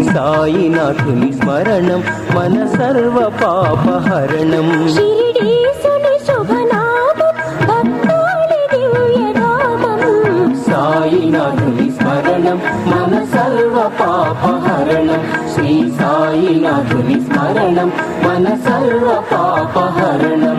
సాయినాథుని స్మరణం మన సర్వ పాపహరణం. షిరిడీసుని శుభనామం భక్తాళి దివ్యనామం. సాయినాథుని స్మరణం మన సర్వ పాపహరణం. శ్రీ సాయినాథుని స్మరణం మన సర్వ పాపహరణం.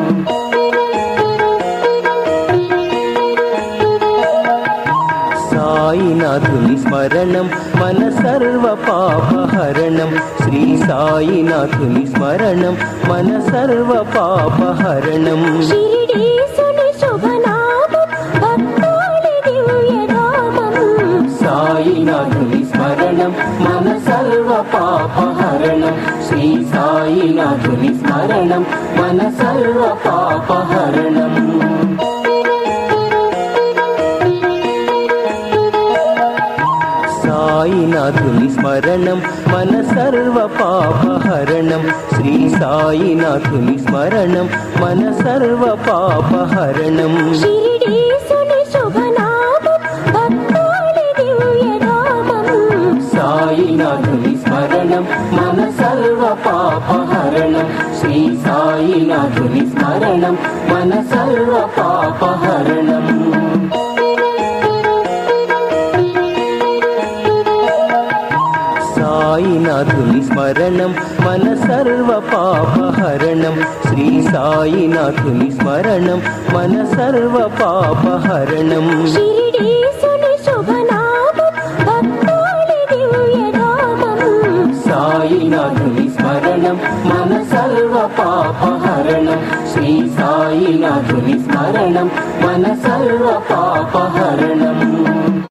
సాయినాథుని స్మరణం మన సర్వ పాపహరణం. శ్రీ సాయినాథుని స్మరణం మన సర్వ పాపహరణం. షిరిడీసుని శుభనామం భక్తాళి దివ్యనామం. సాయినాథుని స్మరణం మన సర్వ పాపహరణం. శ్రీ సాయినాథుని స్మరణం మన సర్వ పాపహరణం. సాయినాథుని స్మరణం మన సర్వ పాపహరణం. శ్రీ సాయినాథుని స్మరణం మన సర్వ పాపహరణం. షిరిడీసుని శుభనామం భక్తాళి దివ్యనామం. సాయినాథుని స్మరణం మన సర్వ పాపహరణం. శ్రీ సాయినాథుని స్మరణం మన సర్వ పాపహరణం. సాయినాథుని స్మరణం మన సర్వ పాపహరణం. శ్రీ సాయినాథుని స్మరణం మన సర్వ పాపహరణం. షిరిడీసుని శుభనామం భక్తాళి దివ్యనామం. సాయినాథుని స్మరణం మన సర్వ పాపహరణం. శ్రీ సాయినాథుని స్మరణం మన సర్వ పాపహరణం.